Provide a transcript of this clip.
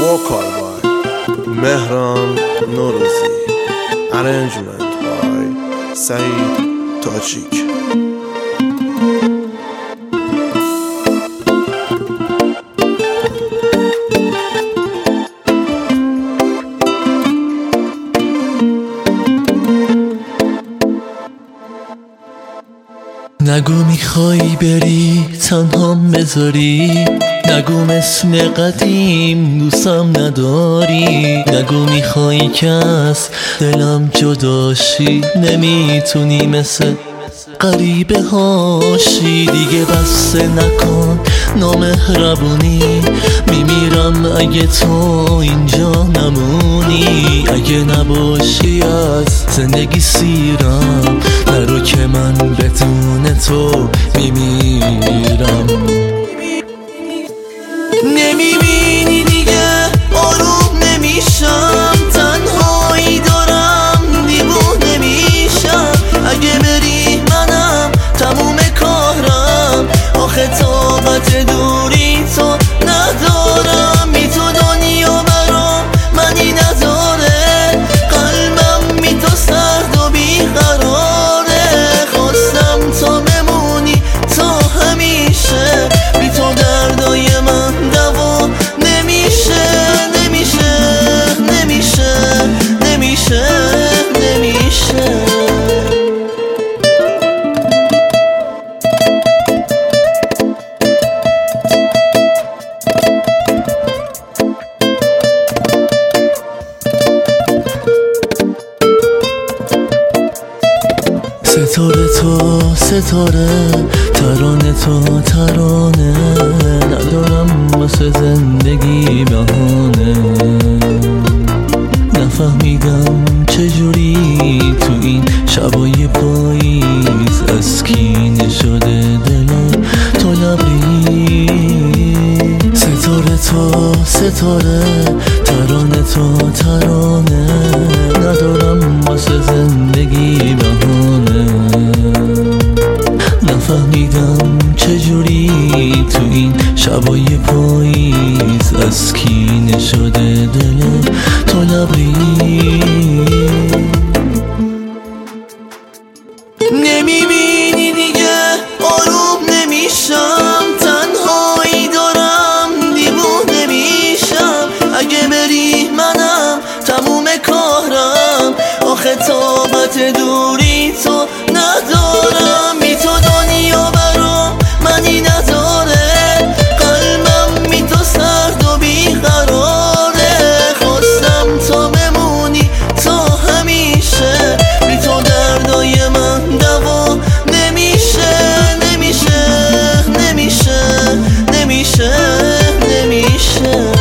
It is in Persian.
Vocal by Mehran Norouzi. Arrangement by Saeed Tajik. نگو میخوای بری تنهام بذاری، نگو مثل قدیم دوستم نداری، نگو میخوای که از دلم جداشی، نمیتونی مثل غریبه هاشی. دیگه بسته نکن نامهربونی، میمیرم اگه تو اینجا نمونی. اگه نباشی از زندگی سیرم، نرو که من بدون تو میمیرم. نمیبینی دیگه آروم نمیشم، تنهایی دارم دیوونه میشم. اگه بری منم تموم کارم، آخه طاقت دوری تو ندارم. بی تو دنیا برام منی نداره، قلبم بی تو سرد و بیقراره. خواستم تا بمونی تا همیشه، بی تو دردای من دوا نمیشه، نمیشه، نمیشه، نمیشه، نمیشه. ستاره تو ستاره، ترانه تو ترانه، ندارم واسه زندگی بهانه. نفهمیدم چجوری تو این شبای پاییز از کینه شده دل تو لبریز. ستاره تو ستاره، ترانه تو ترانه، ندارم واسه زندگی بهانه. نفهمیدم چجوری تو این شبای پاییز از کینه شده دل تو لبریز. نمیبینی دیگه آروم نمیشم، تنهایی دارم دیوونه میشم. اگه بری منم تموم کارم، آخه طاقت دوری تو ندارم. بی تو دنیا برام منی نداره، قلبم بی تو سرد و بیقراره. خواستم تا بمونی تا همیشه، بی تو دردای من دوا نمیشه، نمیشه، نمیشه، نمیشه، نمیشه.